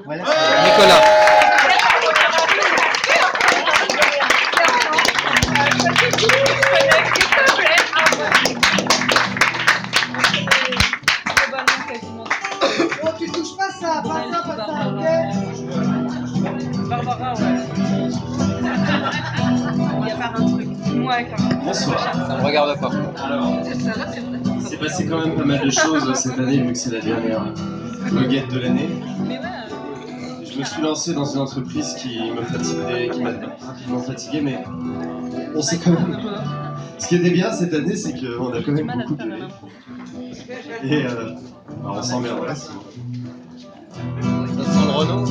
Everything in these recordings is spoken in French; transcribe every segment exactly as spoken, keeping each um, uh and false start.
Voilà. Nicolas. Oh, tu touches pas ça, pas ça, pas ça, ok? Barbara, ouais. Il y a pas un truc. Ouais, carrément. Bonsoir. Ça me regarde pas. Alors, il s'est passé quand même pas mal de choses cette année, vu que c'est la dernière goguette de l'année. Mais ouais. Je me suis lancé dans une entreprise qui me fatiguait, qui m'a rapidement fatigué, mais on s'est quand même... Ce qui était bien cette année, c'est qu'on a quand même beaucoup gueulé. Et euh, bah, on s'emmerde, ouais, sinon. Ça sent le Renault.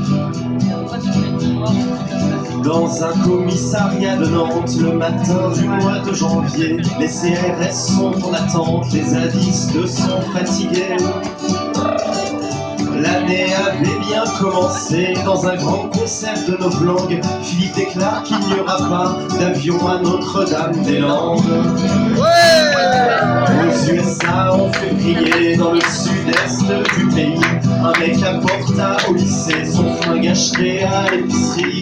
Dans un commissariat de Nantes, le matin du mois de janvier, les C R S sont en attente, les zadistes sont fatigués. L'année avait bien commencé, dans un grand concert de novlangue, Philippe déclare qu'il n'y aura pas d'avion à Notre-Dame-des-Landes. Aux U S A en février, dans le sud-est du pays, un mec apporta au lycée son flingue acheté à l'épicerie.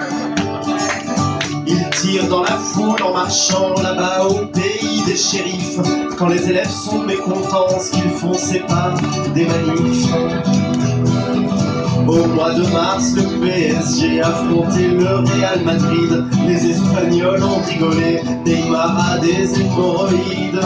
Il tire dans la foule en marchant là-bas au pays des shérifs. Quand les élèves sont mécontents, ce qu'ils font c'est pas des manifs. Au mois de mars, le P S G a affronté le Real Madrid. Les Espagnols ont rigolé, Neymar a des hémorroïdes.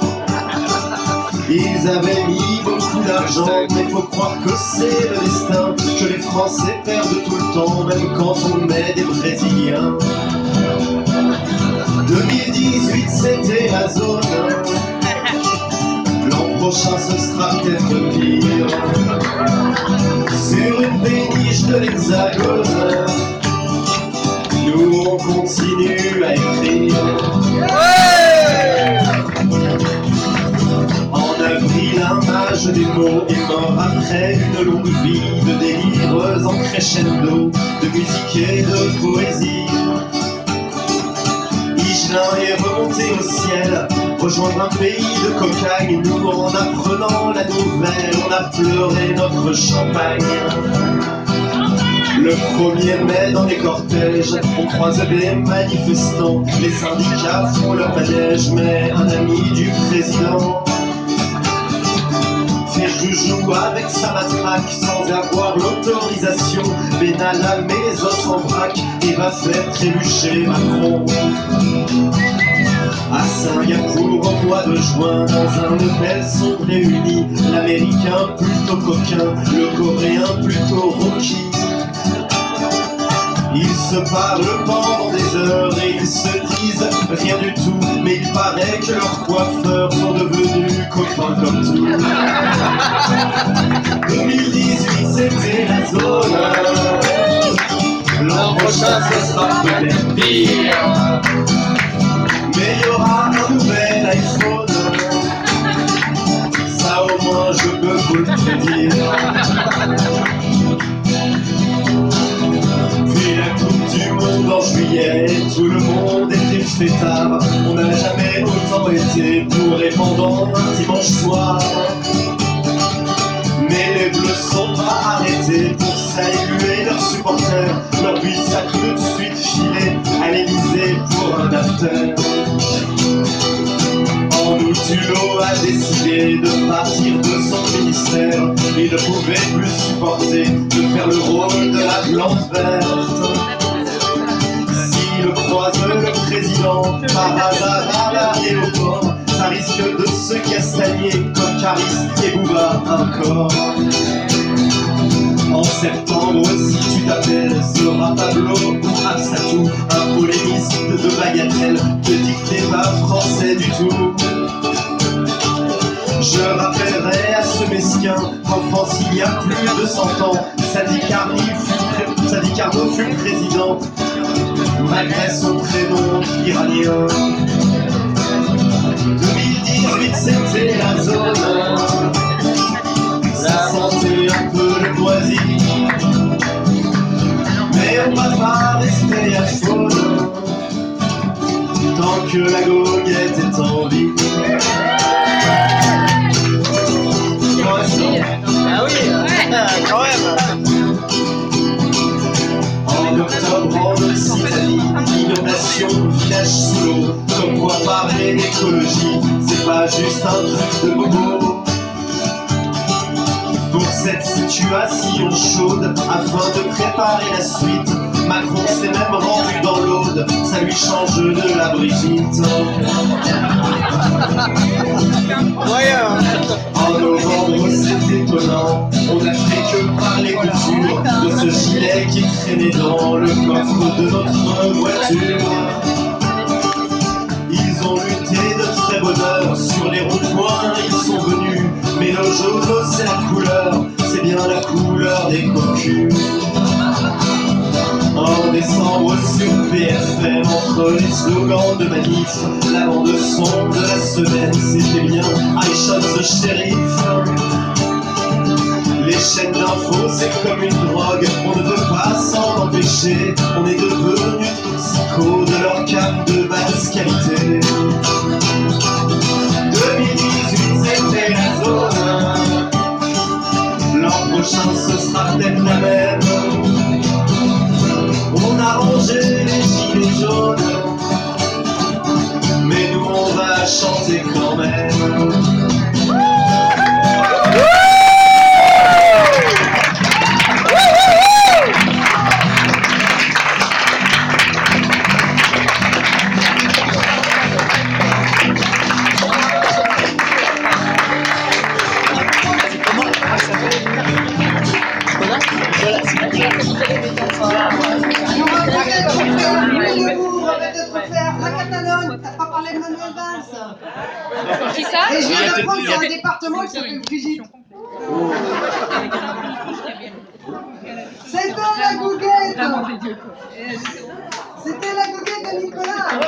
Ils avaient mis beaucoup d'argent, mais faut croire que c'est le destin, que les Français perdent tout le temps, même quand on met des Brésiliens. deux mille dix-huit c'était la zone, l'an prochain ce sera peut-être pire. Sur une péniche de l'Hexagone, nous on continue à écrire. En avril, un mage des mots est mort après une longue vie de délires en crescendo, de musique et de poésie. Higelin est remonté au ciel, rejoindre un pays de cocagne. Nous, en apprenant la nouvelle, on a pleuré notre champagne. Le premier mai, dans les cortèges, on croise des manifestants. Les syndicats font leur manège, mais un ami du président fait joujou avec sa matraque sans avoir l'autorisation. Benalla met les os en vrac et va faire trébucher Macron. À Singapour, au mois de juin, dans un hôtel sont réunis l'américain plutôt coquin, le coréen plutôt rocky. Ils se parlent pendant des heures et ils se disent rien du tout, mais il paraît que leurs coiffeurs sont devenus copains comme tout. deux mille dix-huit c'était la zone, l'an prochain ce sera peut-être pire. Mais il y aura un nouvel iPhone, ça au moins je peux vous le prédire. Puis la Coupe du Monde en juillet, tout le monde était fêtard. On n'a jamais autant été bourré pendant un dimanche soir. Mais les Bleus sont pas arrêtés pour saluer leurs supporters. Leur but a tout de suite filé à l'Elysée pour un after. En août, Hulot a décidé de partir de son ministère. Il ne pouvait plus supporter de faire le rôle de la plante verte. S'il croise le président par hasard à l'aéroport, ça risque de se castagner comme Caris et Booba encore. En septembre, si tu t'appelles sera Pablo ou Absatou, un polémiste de bagatelle, te dit que t'es pas français du tout. Je rappellerai à ce mesquin qu'en France il y a plus de cent ans, Sadi Carnot fut, Sadi Carnot fut président, malgré son prénom iranien. deux mille dix-huit c'était la zone, ça sentait un peu le moisi, mais on va pas rester à faune tant que la goguette est en vie. Ah oui, quand même. octobre en Occitanie, inondation, village sous l'eau. Comme quoi parler d'écologie, c'est pas juste un truc de bobo. Pour cette situation chaude, afin de préparer la suite, Macron s'est même rendu dans l'Aude, ça lui change de la Brigitte. En novembre, c'est étonnant, on n'a fait que parler couture de ce gilet qui traînait dans le coffre de notre voiture. Ils ont lutté de très bonne heure, sur les ronds-points ils sont venus, mais le jaune c'est la couleur, c'est bien la couleur des cocus. En décembre sur P F M, entre les slogans de manif, la bande son de la semaine, c'était bien I shot the sheriff. Les chaînes d'infos, c'est comme une drogue, on ne peut pas s'en empêcher, on est devenus toxicos de leur cam de basse qualité. deux mille dix-huit, c'était la zone, l'an prochain, ce sera peut-être la même. On a rangé les gilets jaunes, mais nous on va chanter quand même. La Catalogne, t'as pas parlé de Manuel Valls. Qui ça? Et je viens d'apprendre qu'il y a un département qui s'appelle Brigitte. C'était la goguette. C'était la goguette de Nicolas.